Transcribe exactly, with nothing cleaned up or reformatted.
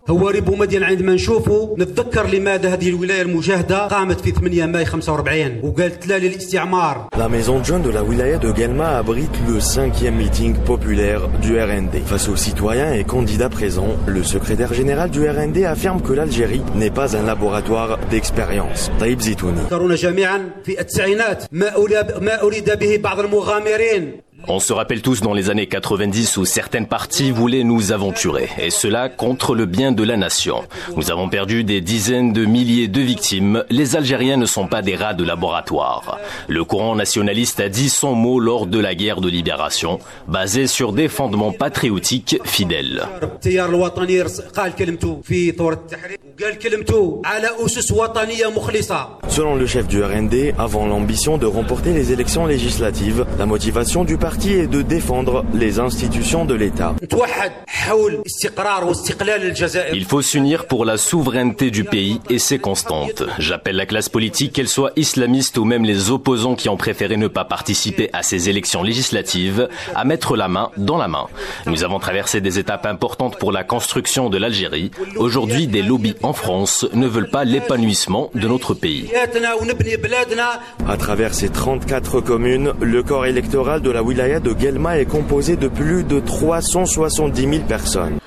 هو ريبومدين عندما نشوفوا نتذكر لماذا هذه الولاية المجاهدة قامت في ثمانية ماي خمسة وأربعين وقالت لا للاستعمار. La maison de jeunes de la wilaya de Guelma abrite le cinquième meeting populaire du R N D. Face aux citoyens et candidats présents, le secrétaire général du R N D affirme que l'Algérie n'est pas un laboratoire d'expérience. Taïb Zitouni. On se rappelle tous dans les années quatre-vingt-dix où certaines parties voulaient nous aventurer, et cela contre le bien de la nation. Nous avons perdu des dizaines de milliers de victimes. Les Algériens ne sont pas des rats de laboratoire. Le courant nationaliste a dit son mot lors de la guerre de libération, basé sur des fondements patriotiques fidèles. Selon le chef du R N D, avant l'ambition de remporter les élections législatives, la motivation du parti est de défendre les institutions de l'État. Il faut s'unir pour la souveraineté du pays et ses constantes. J'appelle la classe politique, qu'elle soit islamiste ou même les opposants qui ont préféré ne pas participer à ces élections législatives, à mettre la main dans la main. Nous avons traversé des étapes importantes pour la construction de l'Algérie. Aujourd'hui, des lobbies en France ne veulent pas l'épanouissement de notre pays. À travers ces trente-quatre communes, le corps électoral de la wilaya de Guelma est composé de plus de trois cent soixante-dix mille personnes.